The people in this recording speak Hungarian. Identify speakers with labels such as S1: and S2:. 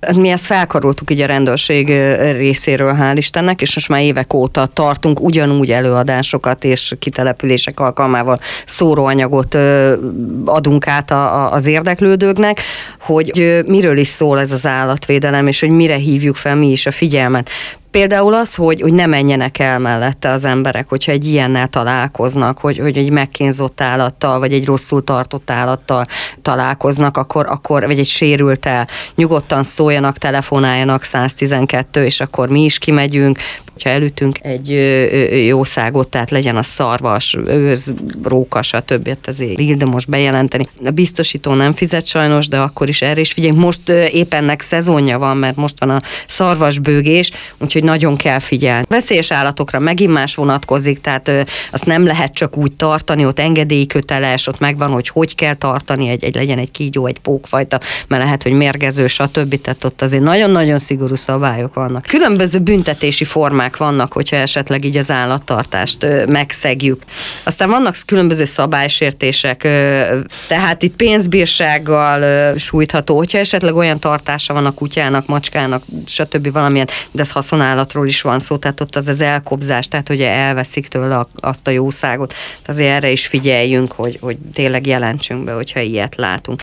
S1: Mi ezt felkaroltuk így a rendőrség részéről, hál' Istennek, és most már évek óta tartunk ugyanúgy előadásokat és kitelepülések alkalmával szóróanyagot adunk át az érdeklődőknek, hogy miről is szól ez az állatvédelem, és hogy mire hívjuk fel mi is a figyelmet. Például az, hogy ne menjenek el mellette az emberek, hogyha egy ilyennel találkoznak, hogy egy megkínzott állattal, vagy egy rosszul tartott állattal találkoznak, akkor vagy egy sérülttel, nyugodtan szóljanak, telefonáljanak 112, és akkor mi is kimegyünk, hogyha elütünk egy jószágot, tehát legyen a szarvas, őz, róka, stb. Azért de most bejelenteni. A biztosító nem fizet sajnos, de akkor is erre is figyeljünk. Most éppen ennek szezonja van, mert most van a szarvasbőgés, úgyhogy nagyon kell figyelni. Veszélyes állatokra megint más vonatkozik, tehát azt nem lehet csak úgy tartani, ott engedélyköteles, ott megvan, hogy kell tartani, legyen egy kígyó, egy pókfajta, mert lehet, hogy mérgező, stb. Tehát ott azért nagyon-nagyon szigorú szabályok vannak. Különböző büntetési formák vannak, hogyha esetleg így az állattartást megszegjük. Aztán vannak különböző szabálysértések, tehát itt pénzbírsággal sújtható, hogyha esetleg olyan tartása van a kutyának, macskának, stb. Valamilyen, de ez haszonállatról is van szó, tehát ott az elkobzás, tehát hogy elveszik tőle azt a jószágot. Tehát azért erre is figyeljünk, hogy tényleg jelentsünk be, hogyha ilyet látunk.